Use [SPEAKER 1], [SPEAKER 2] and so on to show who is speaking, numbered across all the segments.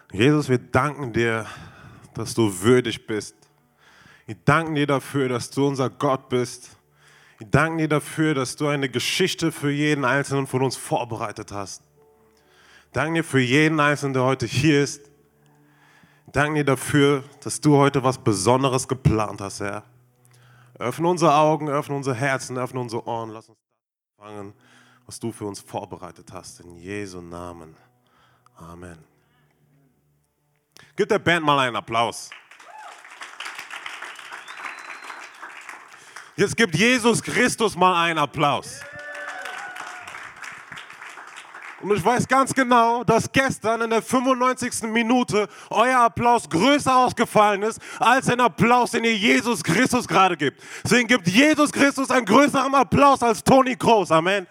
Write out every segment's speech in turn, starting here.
[SPEAKER 1] Jesus, wir danken dir, dass du würdig bist. Wir danken dir dafür, dass du unser Gott bist. Wir danken dir dafür, dass du eine Geschichte für jeden Einzelnen von uns vorbereitet hast. Wir danken dir für jeden Einzelnen, der heute hier ist. Wir danken dir dafür, dass du heute was Besonderes geplant hast, Herr. Öffne unsere Augen, öffne unsere Herzen, öffne unsere Ohren. Lass uns empfangen, was du für uns vorbereitet hast. In Jesu Namen. Amen. Gib der Band mal einen Applaus. Jetzt gibt Jesus Christus mal einen Applaus. Und ich weiß ganz genau, dass gestern in der 95. Minute euer Applaus größer ausgefallen ist, als ein Applaus, den ihr Jesus Christus gerade gibt. Deswegen gibt Jesus Christus einen größeren Applaus als Toni Kroos. Amen.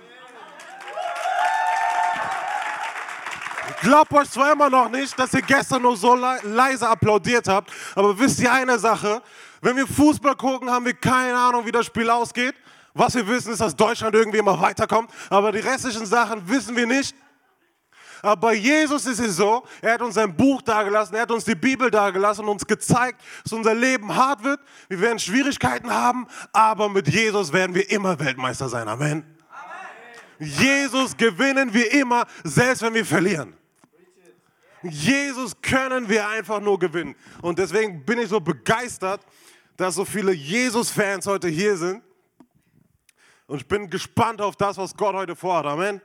[SPEAKER 1] Ich glaube euch zwar immer noch nicht, dass ihr gestern nur so leise applaudiert habt, aber wisst ihr eine Sache? Wenn wir Fußball gucken, haben wir keine Ahnung, wie das Spiel ausgeht. Was wir wissen, ist, dass Deutschland irgendwie immer weiterkommt, aber die restlichen Sachen wissen wir nicht. Aber bei Jesus ist es so, er hat uns ein Buch dagelassen, er hat uns die Bibel dagelassen und uns gezeigt, dass unser Leben hart wird, wir werden Schwierigkeiten haben, aber mit Jesus werden wir immer Weltmeister sein. Amen. Jesus gewinnen wir immer, selbst wenn wir verlieren. Jesus können wir einfach nur gewinnen. Und deswegen bin ich so begeistert, dass so viele Jesus-Fans heute hier sind. Und ich bin gespannt auf das, was Gott heute vorhat. Amen.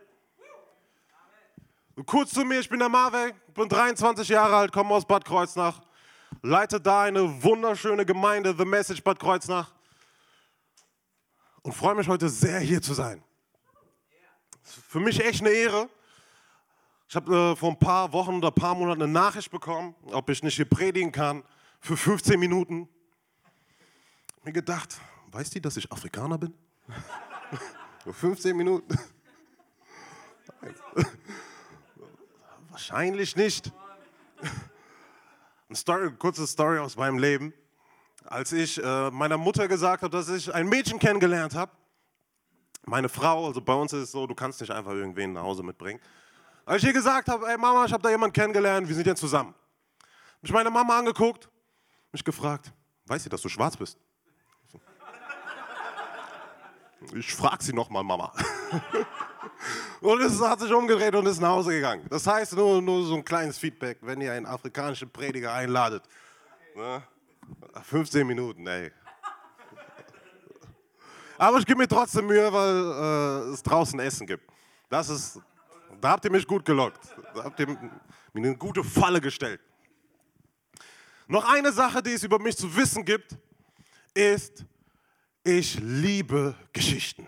[SPEAKER 1] Kurz zu mir, ich bin der Marvek, bin 23 Jahre alt, komme aus Bad Kreuznach, leite da eine wunderschöne Gemeinde, The Message Bad Kreuznach. Und freue mich heute sehr, hier zu sein. Für mich echt eine Ehre. Ich habe vor ein paar Wochen oder ein paar Monaten eine Nachricht bekommen, ob ich nicht hier predigen kann für 15 Minuten. Ich habe mir gedacht, weiß die, dass ich Afrikaner bin? Für 15 Minuten? Wahrscheinlich nicht. Eine kurze Story aus meinem Leben. Als ich meiner Mutter gesagt habe, dass ich ein Mädchen kennengelernt habe, meine Frau, also bei uns ist es so, du kannst nicht einfach irgendwen nach Hause mitbringen. Als ich ihr gesagt habe, ey Mama, ich habe da jemanden kennengelernt, wir sind jetzt zusammen. Habe ich meine Mama angeguckt, mich gefragt, weiß sie, dass du schwarz bist? Ich frage sie nochmal, Mama. Und es hat sich umgedreht und ist nach Hause gegangen. Das heißt, nur so ein kleines Feedback, wenn ihr einen afrikanischen Prediger einladet. Ne? 15 Minuten, ey. Aber ich gebe mir trotzdem Mühe, weil es draußen Essen gibt. Da habt ihr mich gut gelockt. Da habt ihr mir eine gute Falle gestellt. Noch eine Sache, die es über mich zu wissen gibt, ist, ich liebe Geschichten.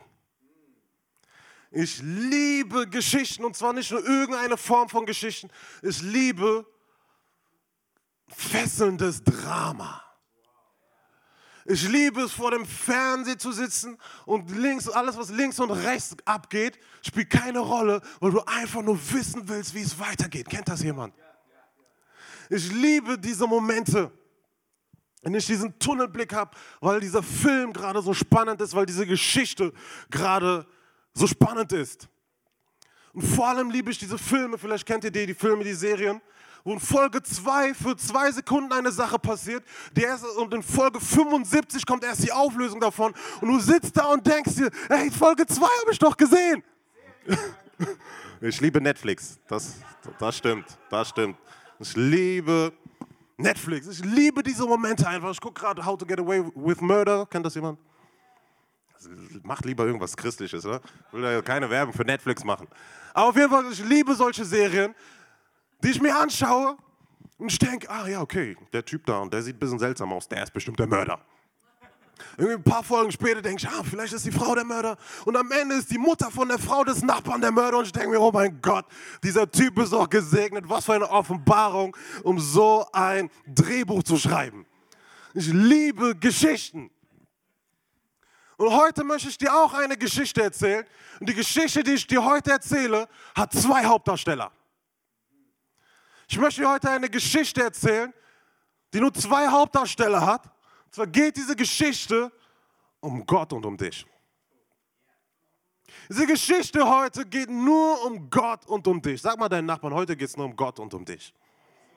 [SPEAKER 1] Ich liebe Geschichten und zwar nicht nur irgendeine Form von Geschichten. Ich liebe fesselndes Drama. Ich liebe es, vor dem Fernseher zu sitzen und alles, was links und rechts abgeht, spielt keine Rolle, weil du einfach nur wissen willst, wie es weitergeht. Kennt das jemand? Ich liebe diese Momente, wenn ich diesen Tunnelblick habe, weil dieser Film gerade so spannend ist, weil diese Geschichte gerade so spannend ist. Und vor allem liebe ich diese Filme, vielleicht kennt ihr die Filme, die Serien, wo in Folge 2 für 2 Sekunden eine Sache passiert, und in Folge 75 kommt erst die Auflösung davon und du sitzt da und denkst dir, ey, Folge 2 habe ich doch gesehen. Ich liebe Netflix, das stimmt. Ich liebe Netflix, ich liebe diese Momente einfach. Ich gucke gerade How to Get Away with Murder, kennt das jemand? Macht lieber irgendwas Christliches, oder? Ich will ja keine Werbung für Netflix machen. Aber auf jeden Fall, ich liebe solche Serien, die ich mir anschaue und ich denke, ja, okay, der Typ da und der sieht ein bisschen seltsam aus, der ist bestimmt der Mörder. Irgendwie ein paar Folgen später denke ich, vielleicht ist die Frau der Mörder und am Ende ist die Mutter von der Frau des Nachbarn der Mörder und ich denke mir, oh mein Gott, dieser Typ ist doch gesegnet, was für eine Offenbarung, um so ein Drehbuch zu schreiben. Ich liebe Geschichten. Und heute möchte ich dir auch eine Geschichte erzählen und die Geschichte, die ich dir heute erzähle, hat 2 Hauptdarsteller. Ich möchte dir heute eine Geschichte erzählen, die nur 2 Hauptdarsteller hat. Und zwar geht diese Geschichte um Gott und um dich. Diese Geschichte heute geht nur um Gott und um dich. Sag mal deinen Nachbarn, heute geht es nur um Gott und um dich.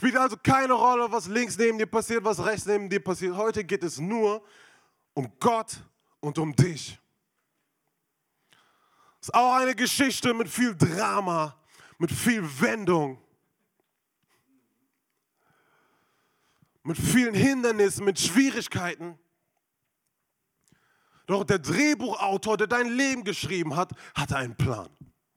[SPEAKER 1] Spielt also keine Rolle, was links neben dir passiert, was rechts neben dir passiert. Heute geht es nur um Gott und um dich. Es ist auch eine Geschichte mit viel Drama, mit viel Wendung, mit vielen Hindernissen, mit Schwierigkeiten. Doch der Drehbuchautor, der dein Leben geschrieben hat, hatte einen Plan.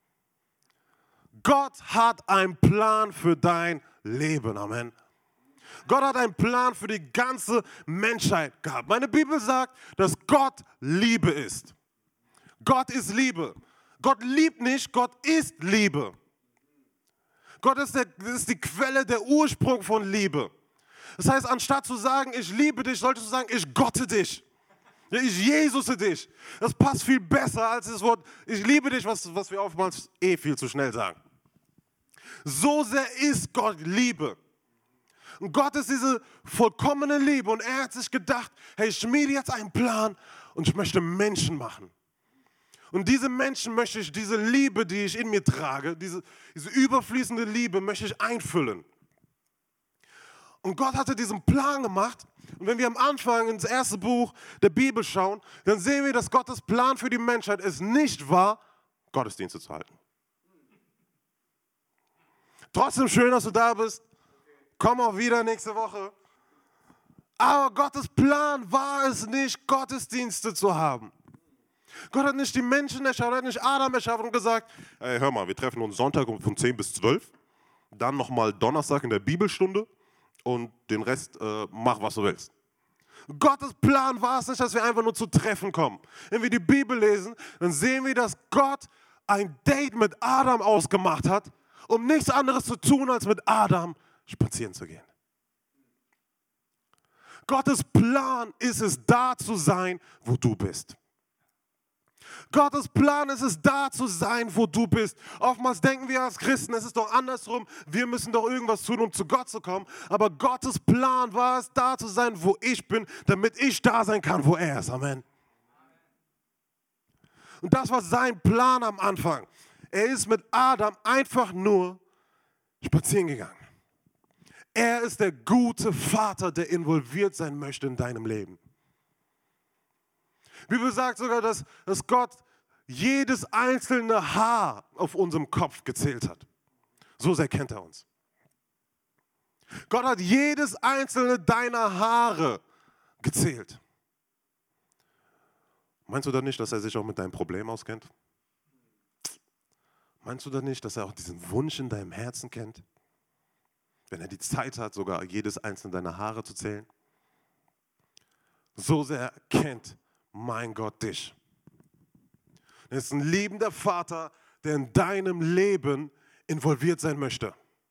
[SPEAKER 1] Gott hat einen Plan für dein Leben. Amen. Gott hat einen Plan für die ganze Menschheit gehabt. Meine Bibel sagt, dass Gott Liebe ist. Gott ist Liebe. Gott liebt nicht, Gott ist Liebe. Gott ist die Quelle, der Ursprung von Liebe. Das heißt, anstatt zu sagen, ich liebe dich, solltest du sagen, ich gotte dich. Ich Jesuse dich. Das passt viel besser als das Wort, ich liebe dich, was wir oftmals viel zu schnell sagen. So sehr ist Gott Liebe. Und Gott ist diese vollkommene Liebe und er hat sich gedacht, hey, ich schmiede jetzt einen Plan und ich möchte Menschen machen. Und diese Menschen möchte ich, diese Liebe, die ich in mir trage, diese überfließende Liebe möchte ich einfüllen. Und Gott hatte diesen Plan gemacht. Und wenn wir am Anfang ins erste Buch der Bibel schauen, dann sehen wir, dass Gottes Plan für die Menschheit es nicht war, Gottesdienste zu halten. Trotzdem schön, dass du da bist. Komm auch wieder nächste Woche. Aber Gottes Plan war es nicht, Gottesdienste zu haben. Gott hat nicht die Menschen erschaffen, er hat nicht Adam erschaffen und gesagt, hey, hör mal, wir treffen uns Sonntag von 10 bis 12, dann nochmal Donnerstag in der Bibelstunde und den Rest mach, was du willst. Gottes Plan war es nicht, dass wir einfach nur zu Treffen kommen. Wenn wir die Bibel lesen, dann sehen wir, dass Gott ein Date mit Adam ausgemacht hat, um nichts anderes zu tun, als mit Adam spazieren zu gehen. Gottes Plan ist es, da zu sein, wo du bist. Gottes Plan ist es, da zu sein, wo du bist. Oftmals denken wir als Christen, es ist doch andersrum, wir müssen doch irgendwas tun, um zu Gott zu kommen. Aber Gottes Plan war es, da zu sein, wo ich bin, damit ich da sein kann, wo er ist. Amen. Und das war sein Plan am Anfang. Er ist mit Adam einfach nur spazieren gegangen. Er ist der gute Vater, der involviert sein möchte in deinem Leben. Die Bibel sagt sogar, dass Gott jedes einzelne Haar auf unserem Kopf gezählt hat. So sehr kennt er uns. Gott hat jedes einzelne deiner Haare gezählt. Meinst du dann nicht, dass er sich auch mit deinem Problem auskennt? Meinst du dann nicht, dass er auch diesen Wunsch in deinem Herzen kennt? Wenn er die Zeit hat, sogar jedes einzelne deiner Haare zu zählen? So sehr kennt mein Gott dich. Er ist ein liebender Vater, der in deinem Leben involviert sein möchte.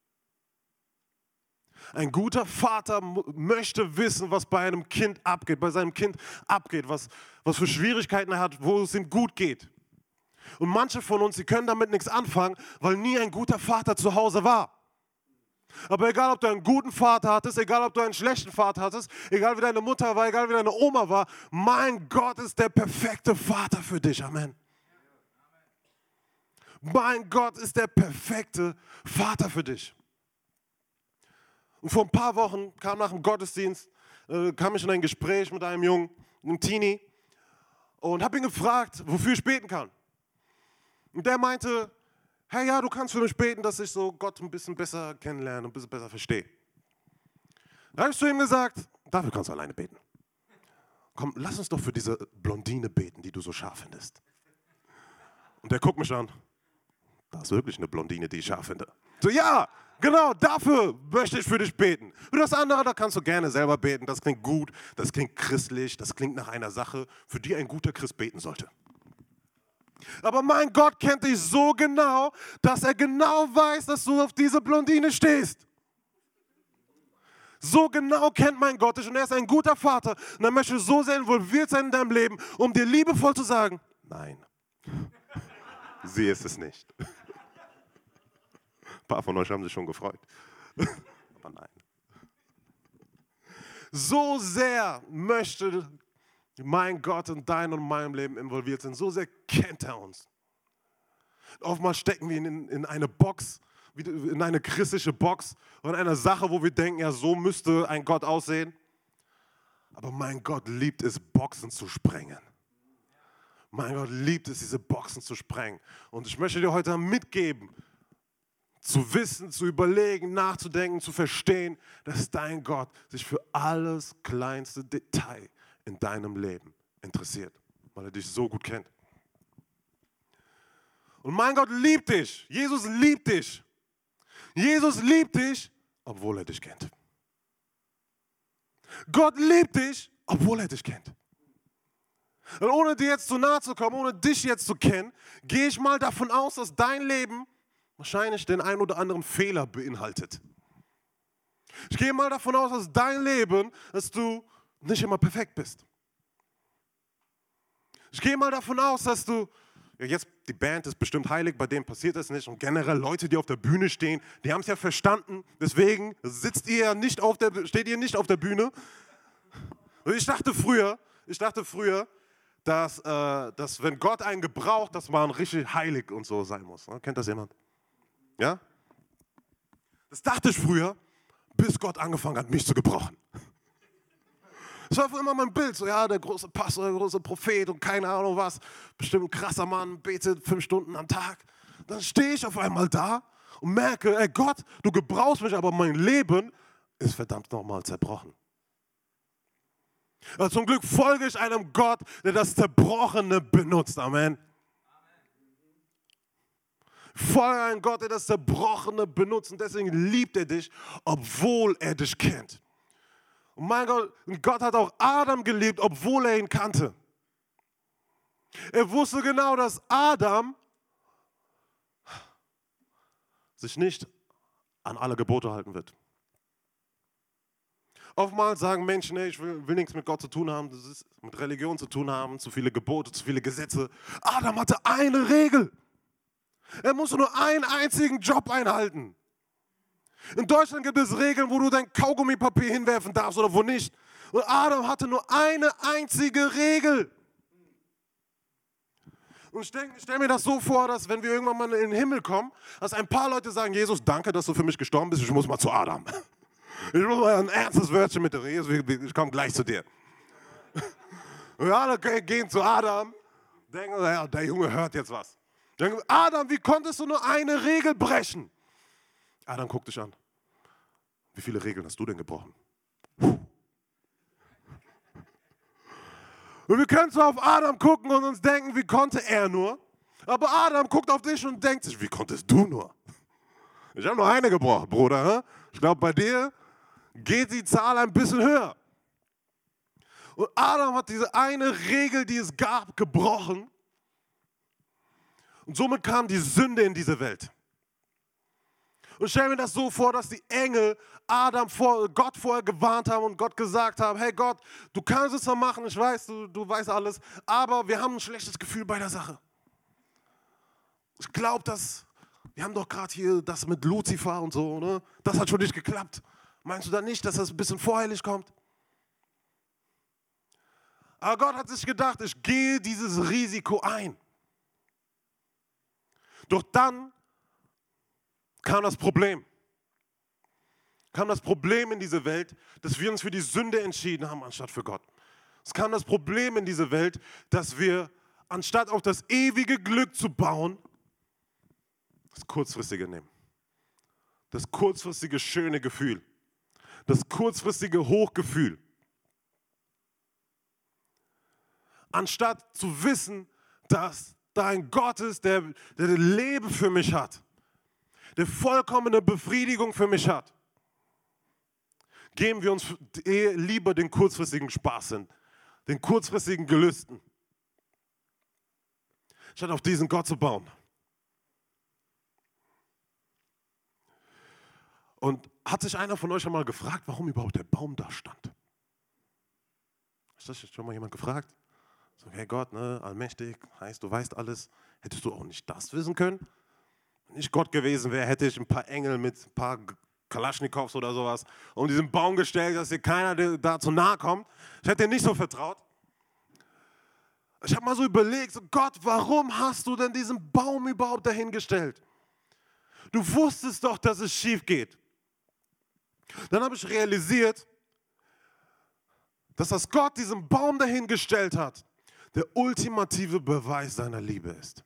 [SPEAKER 1] Ein guter Vater möchte wissen, was bei einem Kind abgeht, bei seinem Kind abgeht, was für Schwierigkeiten er hat, wo es ihm gut geht. Und manche von uns, die können damit nichts anfangen, weil nie ein guter Vater zu Hause war. Aber egal, ob du einen guten Vater hattest, egal, ob du einen schlechten Vater hattest, egal wie deine Mutter war, egal wie deine Oma war, mein Gott ist der perfekte Vater für dich. Amen. Mein Gott ist der perfekte Vater für dich. Und vor ein paar Wochen kam nach dem Gottesdienst, kam ich in ein Gespräch mit einem Jungen, einem Teenie, und habe ihn gefragt, wofür ich beten kann. Und der meinte, hey, ja, du kannst für mich beten, dass ich so Gott ein bisschen besser kennenlerne, ein bisschen besser verstehe. Da habe ich zu ihm gesagt, dafür kannst du alleine beten. Komm, lass uns doch für diese Blondine beten, die du so scharf findest. Und der guckt mich an, das ist wirklich eine Blondine, die ich scharf finde. So, ja, genau, dafür möchte ich für dich beten. Für das andere, da kannst du gerne selber beten, das klingt gut, das klingt christlich, das klingt nach einer Sache, für die ein guter Christ beten sollte. Aber mein Gott kennt dich so genau, dass er genau weiß, dass du auf diese Blondine stehst. So genau kennt mein Gott dich und er ist ein guter Vater und er möchte so sehr involviert sein in deinem Leben, um dir liebevoll zu sagen, nein, sie ist es nicht. Ein paar von euch haben sich schon gefreut. Aber nein. So sehr möchte mein Gott in deinem und meinem Leben involviert sein. So sehr kennt er uns. Oftmals stecken wir ihn in eine Box, in eine christliche Box oder in eine Sache, wo wir denken, ja, so müsste ein Gott aussehen. Aber mein Gott liebt es, Boxen zu sprengen. Mein Gott liebt es, diese Boxen zu sprengen. Und ich möchte dir heute mitgeben, zu wissen, zu überlegen, nachzudenken, zu verstehen, dass dein Gott sich für alles kleinste Detail in deinem Leben interessiert, weil er dich so gut kennt. Und mein Gott liebt dich. Jesus liebt dich. Jesus liebt dich, obwohl er dich kennt. Gott liebt dich, obwohl er dich kennt. Und ohne dir jetzt zu nahe zu kommen, ohne dich jetzt zu kennen, gehe ich mal davon aus, dass dein Leben wahrscheinlich den einen oder anderen Fehler beinhaltet. Ich gehe mal davon aus, dass dein Leben, dass du nicht immer perfekt bist. Ich gehe mal davon aus, dass du, ja jetzt die Band ist bestimmt heilig, bei denen passiert das nicht. Und generell Leute, die auf der Bühne stehen, die haben es ja verstanden. Deswegen steht ihr nicht auf der Bühne. Und ich dachte früher, dass wenn Gott einen gebraucht, dass man richtig heilig und so sein muss. Kennt das jemand? Ja? Das dachte ich früher, bis Gott angefangen hat, mich zu gebrauchen. Das war immer mein Bild, so ja, der große Pastor, der große Prophet und keine Ahnung was, bestimmt ein krasser Mann, betet 5 Stunden am Tag. Dann stehe ich auf einmal da und merke, ey Gott, du gebrauchst mich, aber mein Leben ist verdammt nochmal zerbrochen. Aber zum Glück folge ich einem Gott, der das Zerbrochene benutzt. Amen. Folge einem Gott, der das Zerbrochene benutzt und deswegen liebt er dich, obwohl er dich kennt. Und mein Gott, Gott hat auch Adam geliebt, obwohl er ihn kannte. Er wusste genau, dass Adam sich nicht an alle Gebote halten wird. Oftmals sagen Menschen, hey, ich will nichts mit Gott zu tun haben, das ist mit Religion zu tun haben, zu viele Gebote, zu viele Gesetze. Adam hatte eine Regel. Er musste nur einen einzigen Job einhalten. In Deutschland gibt es Regeln, wo du dein Kaugummipapier hinwerfen darfst oder wo nicht. Und Adam hatte nur eine einzige Regel. Und ich stell mir das so vor, dass wenn wir irgendwann mal in den Himmel kommen, dass ein paar Leute sagen, Jesus, danke, dass du für mich gestorben bist, ich muss mal zu Adam. Ich muss mal ein ernstes Wörtchen mit dir reden, ich komme gleich zu dir. Und alle gehen zu Adam, denken, ja, der Junge hört jetzt was. Denken, Adam, wie konntest du nur eine Regel brechen? Adam guckt dich an. Wie viele Regeln hast du denn gebrochen? Und wir können zwar auf Adam gucken und uns denken, wie konnte er nur? Aber Adam guckt auf dich und denkt sich, wie konntest du nur? Ich habe nur eine gebrochen, Bruder. Ich glaube, bei dir geht die Zahl ein bisschen höher. Und Adam hat diese eine Regel, die es gab, gebrochen. Und somit kam die Sünde in diese Welt. Und stell mir das so vor, dass die Engel Gott vorher gewarnt haben und Gott gesagt haben, hey Gott, du kannst es zwar machen, ich weiß, du weißt alles, aber wir haben ein schlechtes Gefühl bei der Sache. Ich glaube, wir haben doch gerade hier das mit Luzifer und so, ne? Das hat schon nicht geklappt. Meinst du dann nicht, dass das ein bisschen voreilig kommt? Aber Gott hat sich gedacht, ich gehe dieses Risiko ein. Doch dann kam das Problem. Kam das Problem in diese Welt, dass wir uns für die Sünde entschieden haben, anstatt für Gott. Es kam das Problem in diese Welt, dass wir, anstatt auf das ewige Glück zu bauen, das kurzfristige nehmen. Das kurzfristige schöne Gefühl. Das kurzfristige Hochgefühl. Anstatt zu wissen, dass da ein Gott ist, der Leben für mich hat. Der vollkommene Befriedigung für mich hat, geben wir uns lieber den kurzfristigen Spaß hin, den kurzfristigen Gelüsten, statt auf diesen Gott zu bauen. Und hat sich einer von euch schon mal gefragt, warum überhaupt der Baum da stand? Hat das schon mal jemand gefragt? So, hey Gott, ne, allmächtig, heißt, du weißt alles, hättest du auch nicht das wissen können? Wenn ich Gott gewesen wäre, hätte ich ein paar Engel mit ein paar Kalaschnikows oder sowas um diesen Baum gestellt, dass hier keiner da zu nahe kommt. Ich hätte dir nicht so vertraut. Ich habe mal so überlegt, so Gott, warum hast du denn diesen Baum überhaupt dahingestellt? Du wusstest doch, dass es schief geht. Dann habe ich realisiert, dass das Gott diesen Baum dahingestellt hat, der ultimative Beweis seiner Liebe ist.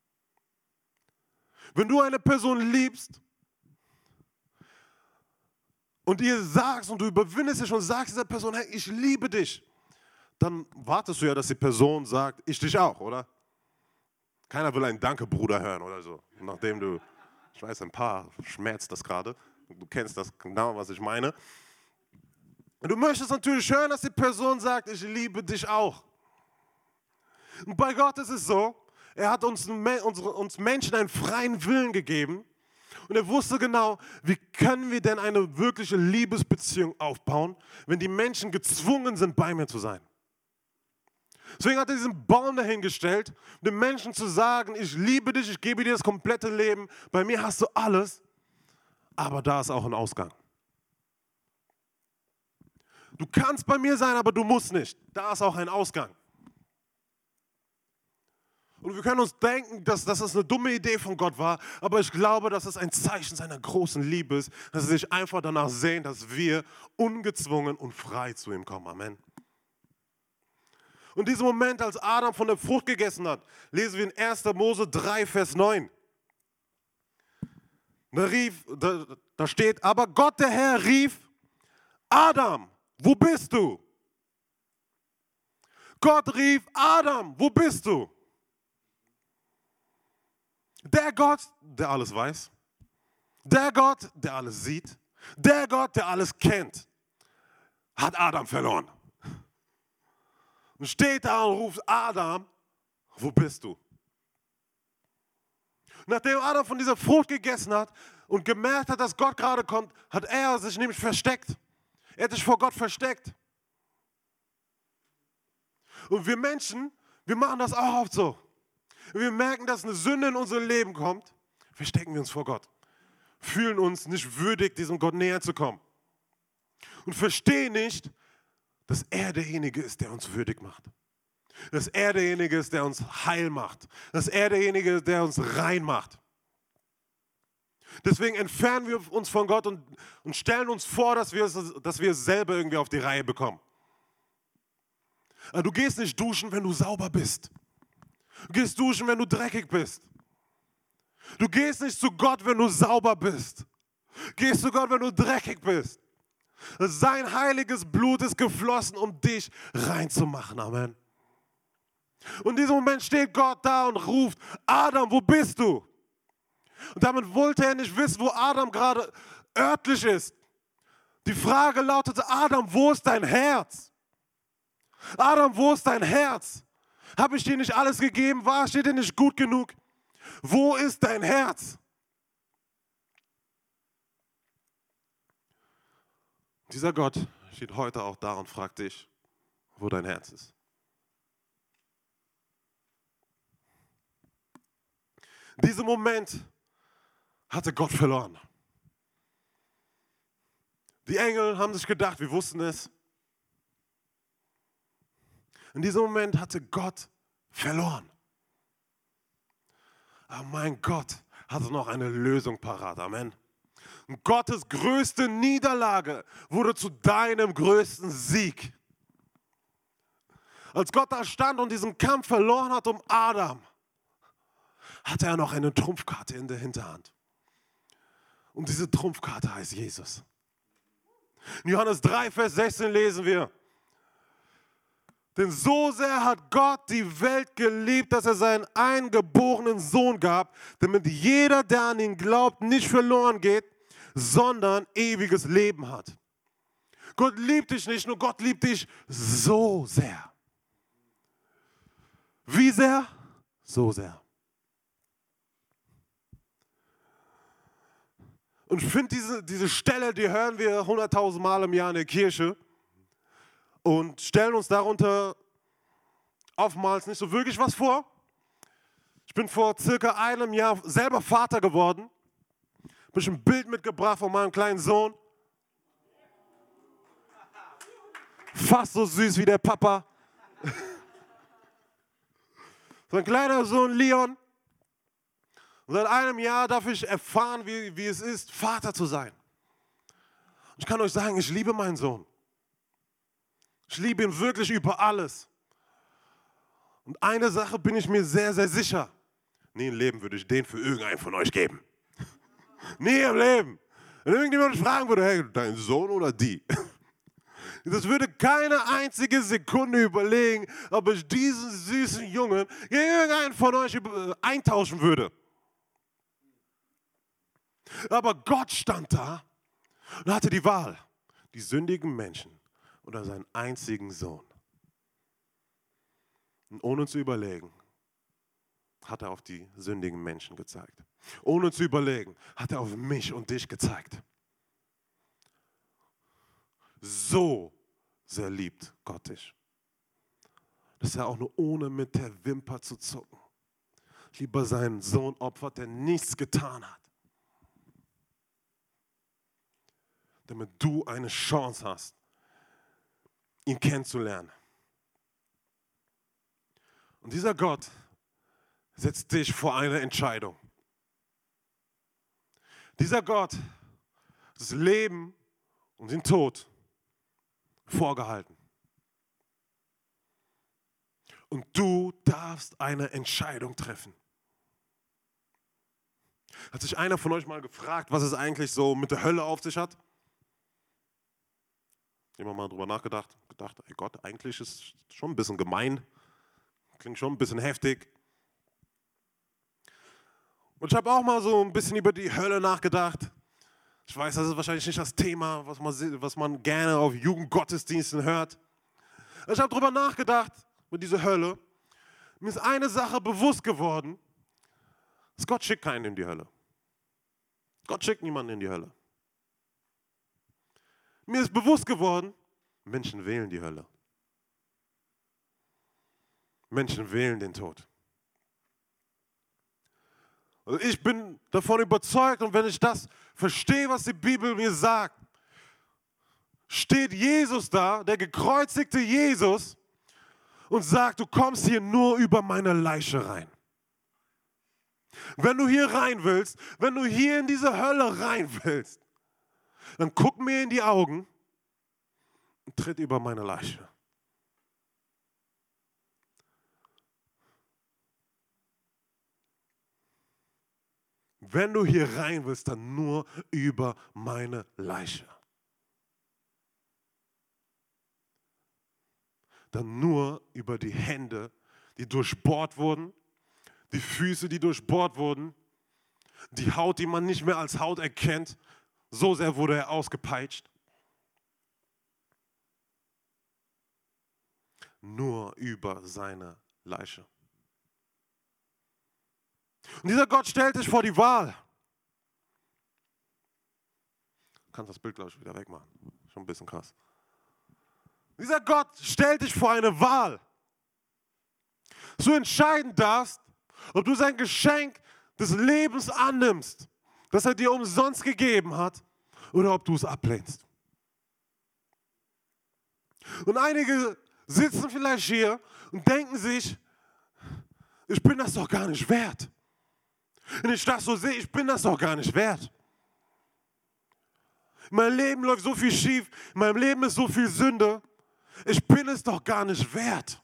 [SPEAKER 1] Wenn du eine Person liebst und ihr sagst und du überwindest dich und sagst dieser Person, hey, ich liebe dich, dann wartest du ja, dass die Person sagt, ich dich auch, oder? Keiner will ein Danke, Bruder, hören oder so. Nachdem du, ich weiß, ein paar schmerzt das gerade. Du kennst das genau, was ich meine. Du möchtest natürlich hören, dass die Person sagt, ich liebe dich auch. Und bei Gott ist es so, er hat uns Menschen einen freien Willen gegeben und er wusste genau, wie können wir denn eine wirkliche Liebesbeziehung aufbauen, wenn die Menschen gezwungen sind, bei mir zu sein. Deswegen hat er diesen Baum dahingestellt, um den Menschen zu sagen, ich liebe dich, ich gebe dir das komplette Leben, bei mir hast du alles, aber da ist auch ein Ausgang. Du kannst bei mir sein, aber du musst nicht. Da ist auch ein Ausgang. Und wir können uns denken, dass das eine dumme Idee von Gott war, aber ich glaube, dass es ein Zeichen seiner großen Liebe ist, dass er sich einfach danach sehnt, dass wir ungezwungen und frei zu ihm kommen. Amen. Und diesen Moment, als Adam von der Frucht gegessen hat, lesen wir in 1. Mose 3, Vers 9. Da steht, aber Gott der Herr rief, Adam, wo bist du? Gott rief, Adam, wo bist du? Der Gott, der alles weiß, der Gott, der alles sieht, der Gott, der alles kennt, hat Adam verloren. Und steht da und ruft, Adam, wo bist du? Nachdem Adam von dieser Frucht gegessen hat und gemerkt hat, dass Gott gerade kommt, hat er sich nämlich versteckt. Er hat sich vor Gott versteckt. Und wir Menschen, wir machen das auch oft so. Wir merken, dass eine Sünde in unser Leben kommt, verstecken wir uns vor Gott. Fühlen uns nicht würdig, diesem Gott näher zu kommen. Und verstehen nicht, dass er derjenige ist, der uns würdig macht. Dass er derjenige ist, der uns heil macht. Dass er derjenige ist, der uns rein macht. Deswegen entfernen wir uns von Gott und stellen uns vor, dass wir es selber irgendwie auf die Reihe bekommen. Du gehst nicht duschen, wenn du sauber bist. Du gehst duschen, wenn du dreckig bist. Du gehst nicht zu Gott, wenn du sauber bist. Gehst zu Gott, wenn du dreckig bist. Sein heiliges Blut ist geflossen, um dich reinzumachen. Amen. Und in diesem Moment steht Gott da und ruft, Adam, wo bist du? Und damit wollte er nicht wissen, wo Adam gerade örtlich ist. Die Frage lautete, Adam, wo ist dein Herz? Adam, wo ist dein Herz? Habe ich dir nicht alles gegeben? War ich dir nicht gut genug? Wo ist dein Herz? Dieser Gott steht heute auch da und fragt dich, wo dein Herz ist. In diesem Moment hatte Gott verloren. Die Engel haben sich gedacht, wir wussten es. In diesem Moment hatte Gott verloren. Aber mein Gott hatte noch eine Lösung parat. Amen. Und Gottes größte Niederlage wurde zu deinem größten Sieg. Als Gott da stand und diesen Kampf verloren hat um Adam, hatte er noch eine Trumpfkarte in der Hinterhand. Und diese Trumpfkarte heißt Jesus. In Johannes 3, Vers 16 lesen wir, denn so sehr hat Gott die Welt geliebt, dass er seinen eingeborenen Sohn gab, damit jeder, der an ihn glaubt, nicht verloren geht, sondern ewiges Leben hat. Gott liebt dich nicht nur, Gott liebt dich so sehr. Wie sehr? So sehr. Und ich finde, diese Stelle, die hören wir 100.000 Mal im Jahr in der Kirche und stellen uns darunter oftmals nicht so wirklich was vor. Ich bin vor circa einem Jahr selber Vater geworden. Habe ich ein Bild mitgebracht von meinem kleinen Sohn. Fast so süß wie der Papa. Sein kleiner Sohn Leon. Und seit einem Jahr darf ich erfahren, wie es ist, Vater zu sein. Und ich kann euch sagen, ich liebe meinen Sohn. Ich liebe ihn wirklich über alles. Und eine Sache bin ich mir sehr, sehr sicher. Nie im Leben würde ich den für irgendeinen von euch geben. Nie im Leben. Wenn irgendjemand mich fragen würde, hey, dein Sohn oder die? Das würde keine einzige Sekunde überlegen, ob ich diesen süßen Jungen gegen irgendeinen von euch eintauschen würde. Aber Gott stand da und hatte die Wahl, die sündigen Menschen oder seinen einzigen Sohn. Und ohne zu überlegen, hat er auf die sündigen Menschen gezeigt. Ohne zu überlegen, hat er auf mich und dich gezeigt. So sehr liebt Gott dich, dass er auch nur ohne mit der Wimper zu zucken lieber seinen Sohn opfert, der nichts getan hat, damit du eine Chance hast, ihn kennenzulernen. Und dieser Gott setzt dich vor eine Entscheidung. Dieser Gott hat das Leben und den Tod vorgehalten. Und du darfst eine Entscheidung treffen. Hat sich einer von euch mal gefragt, was es eigentlich so mit der Hölle auf sich hat? Jemand mal drüber nachgedacht? Gedacht, ey Gott, eigentlich ist es schon ein bisschen gemein. Klingt schon ein bisschen heftig. Und ich habe auch mal so ein bisschen über die Hölle nachgedacht. Ich weiß, das ist wahrscheinlich nicht das Thema, was man gerne auf Jugendgottesdiensten hört. Ich habe darüber nachgedacht, über diese Hölle. Mir ist eine Sache bewusst geworden, dass Gott schickt keinen in die Hölle. Gott schickt niemanden in die Hölle. Mir ist bewusst geworden, Menschen wählen die Hölle. Menschen wählen den Tod. Also ich bin davon überzeugt, und wenn ich das verstehe, was die Bibel mir sagt, steht Jesus da, der gekreuzigte Jesus, und sagt, du kommst hier nur über meine Leiche rein. Wenn du hier rein willst, wenn du hier in diese Hölle rein willst, dann guck mir in die Augen und tritt über meine Leiche. Wenn du hier rein willst, dann nur über meine Leiche. Dann nur über die Hände, die durchbohrt wurden, die Füße, die durchbohrt wurden, die Haut, die man nicht mehr als Haut erkennt. So sehr wurde er ausgepeitscht. Nur über seine Leiche. Und dieser Gott stellt dich vor die Wahl. Du kannst das Bild, glaube ich, wieder wegmachen. Schon ein bisschen krass. Dieser Gott stellt dich vor eine Wahl. Dass du entscheiden darfst, ob du sein Geschenk des Lebens annimmst, das er dir umsonst gegeben hat, oder ob du es ablehnst. Und einige sitzen vielleicht hier und denken sich, ich bin das doch gar nicht wert. Wenn ich das so sehe, ich bin das doch gar nicht wert. In meinem Leben läuft so viel schief, in meinem Leben ist so viel Sünde. Ich bin es doch gar nicht wert,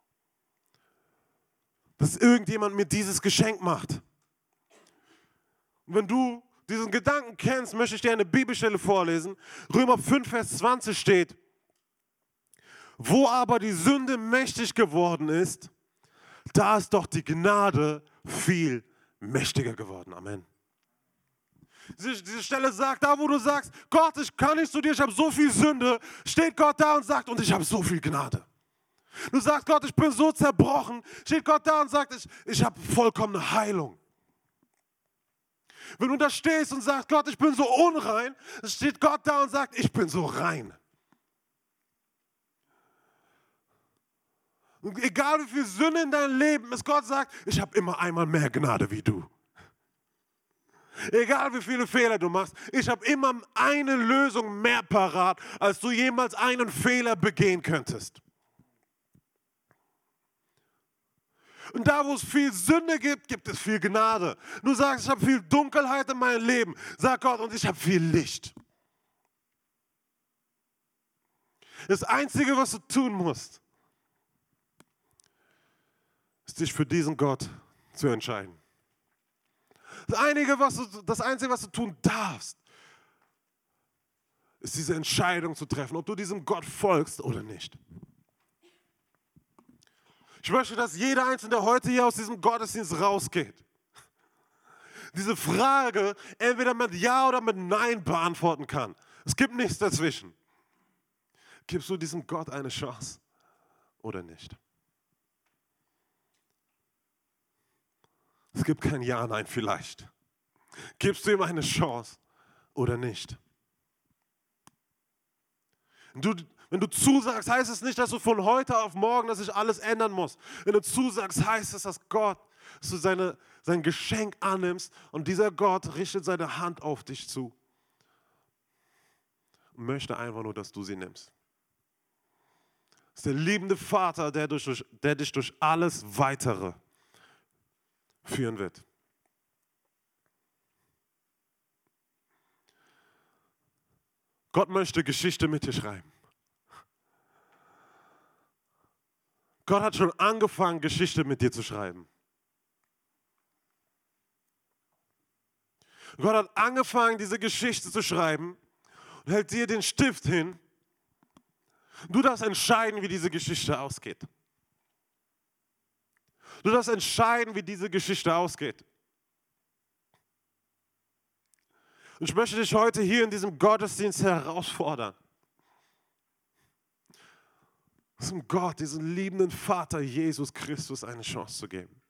[SPEAKER 1] dass irgendjemand mir dieses Geschenk macht. Und wenn du diesen Gedanken kennst, möchte ich dir eine Bibelstelle vorlesen. Römer 5, Vers 20 steht, wo aber die Sünde mächtig geworden ist, da ist doch die Gnade viel mächtiger geworden. Amen. Diese Stelle sagt, da wo du sagst, Gott, ich kann nicht zu dir, ich habe so viel Sünde, steht Gott da und sagt, und ich habe so viel Gnade. Du sagst, Gott, ich bin so zerbrochen, steht Gott da und sagt, ich habe vollkommene Heilung. Wenn du da stehst und sagst, Gott, ich bin so unrein, steht Gott da und sagt, ich bin so rein. Und egal wie viel Sünde in deinem Leben ist, Gott sagt, ich habe immer einmal mehr Gnade wie du. Egal wie viele Fehler du machst, ich habe immer eine Lösung mehr parat, als du jemals einen Fehler begehen könntest. Und da, wo es viel Sünde gibt, gibt es viel Gnade. Du sagst, ich habe viel Dunkelheit in meinem Leben. Sag Gott, und ich habe viel Licht. Das Einzige, was du tun musst, ist dich für diesen Gott zu entscheiden. Das Einzige, was du tun darfst, ist diese Entscheidung zu treffen, ob du diesem Gott folgst oder nicht. Ich möchte, dass jeder Einzelne, der heute hier aus diesem Gottesdienst rausgeht, diese Frage entweder mit Ja oder mit Nein beantworten kann. Es gibt nichts dazwischen. Gibst du diesem Gott eine Chance oder nicht? Es gibt kein Ja, Nein vielleicht. Gibst du ihm eine Chance oder nicht? Wenn du zusagst, heißt es nicht, dass du von heute auf morgen, dass sich alles ändern muss. Wenn du zusagst, heißt es, dass du sein Geschenk annimmst und dieser Gott richtet seine Hand auf dich zu und möchte einfach nur, dass du sie nimmst. Das ist der liebende Vater, der dich durch alles Weitere führen wird. Gott möchte Geschichte mit dir schreiben. Gott hat schon angefangen, Geschichte mit dir zu schreiben. Gott hat angefangen, diese Geschichte zu schreiben und hält dir den Stift hin. Du darfst entscheiden, wie diese Geschichte ausgeht. Du darfst entscheiden, wie diese Geschichte ausgeht. Und ich möchte dich heute hier in diesem Gottesdienst herausfordern, diesem Gott, diesem liebenden Vater Jesus Christus eine Chance zu geben.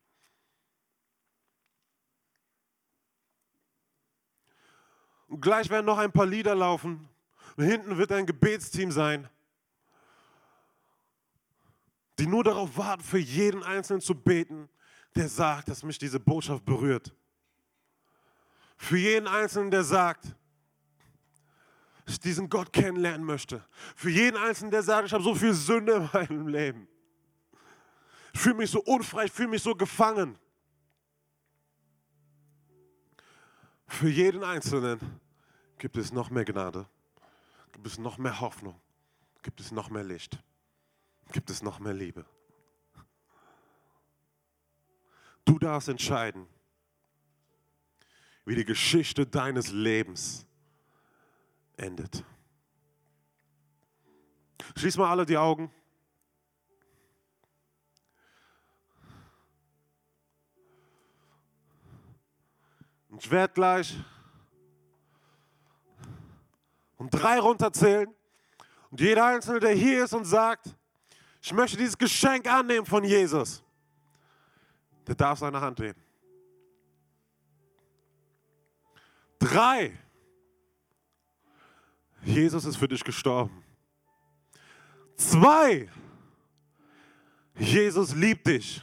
[SPEAKER 1] Und gleich werden noch ein paar Lieder laufen und hinten wird ein Gebetsteam sein, die nur darauf warten, für jeden Einzelnen zu beten, der sagt, dass mich diese Botschaft berührt. Für jeden Einzelnen, der sagt, dass ich diesen Gott kennenlernen möchte. Für jeden Einzelnen, der sagt, ich habe so viel Sünde in meinem Leben. Ich fühle mich so unfrei, ich fühle mich so gefangen. Für jeden Einzelnen gibt es noch mehr Gnade, gibt es noch mehr Hoffnung, gibt es noch mehr Licht, gibt es noch mehr Liebe. Du darfst entscheiden, wie die Geschichte deines Lebens endet. Schließ mal alle die Augen. Und ich werde gleich um 3 runterzählen. Und jeder Einzelne, der hier ist und sagt, ich möchte dieses Geschenk annehmen von Jesus, der darf seine Hand heben. 3. Jesus ist für dich gestorben. 2. Jesus liebt dich.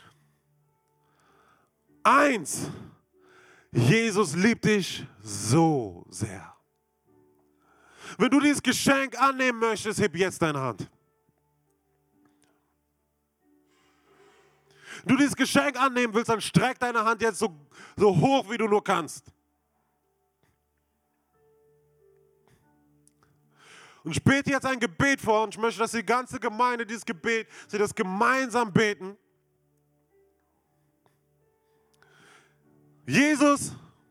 [SPEAKER 1] 1. Jesus liebt dich so sehr. Wenn du dieses Geschenk annehmen möchtest, heb jetzt deine Hand. Wenn du dieses Geschenk annehmen willst, dann streck deine Hand jetzt so hoch, wie du nur kannst. Und ich bete jetzt ein Gebet vor und ich möchte, dass die ganze Gemeinde dieses Gebet, sie das gemeinsam beten. Jesus,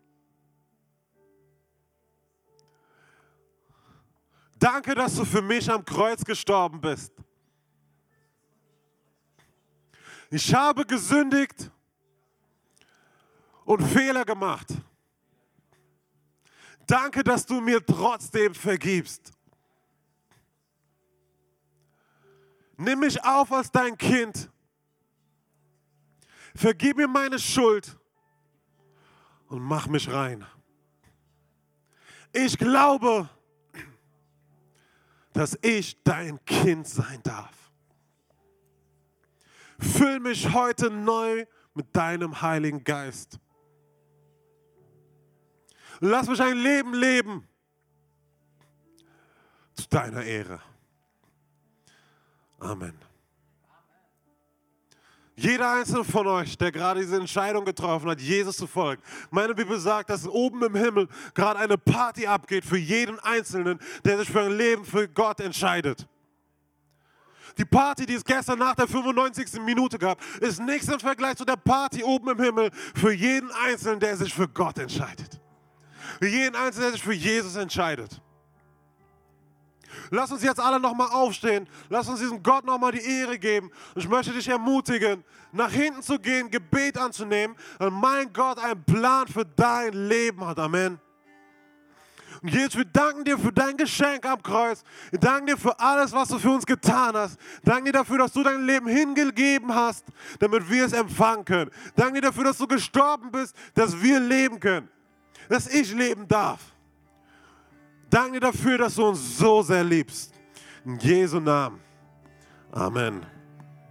[SPEAKER 1] danke, dass du für mich am Kreuz gestorben bist. Ich habe gesündigt und Fehler gemacht. Danke, dass du mir trotzdem vergibst. Nimm mich auf als dein Kind. Vergib mir meine Schuld und mach mich rein. Ich glaube, dass ich dein Kind sein darf. Füll mich heute neu mit deinem Heiligen Geist. Lass mich ein Leben leben zu deiner Ehre. Amen. Jeder einzelne von euch, der gerade diese Entscheidung getroffen hat, Jesus zu folgen. Meine Bibel sagt, dass oben im Himmel gerade eine Party abgeht für jeden Einzelnen, der sich für ein Leben für Gott entscheidet. Die Party, die es gestern nach der 95. Minute gab, ist nichts im Vergleich zu der Party oben im Himmel für jeden Einzelnen, der sich für Gott entscheidet. Für jeden Einzelnen, der sich für Jesus entscheidet. Lass uns jetzt alle nochmal aufstehen. Lass uns diesem Gott nochmal die Ehre geben. Und ich möchte dich ermutigen, nach hinten zu gehen, Gebet anzunehmen, weil mein Gott einen Plan für dein Leben hat. Amen. Und Jesus, wir danken dir für dein Geschenk am Kreuz. Wir danken dir für alles, was du für uns getan hast. Danke dir dafür, dass du dein Leben hingegeben hast, damit wir es empfangen können. Danke dir dafür, dass du gestorben bist, dass wir leben können. Dass ich leben darf. Danke dir dafür, dass du uns so sehr liebst. In Jesu Namen. Amen.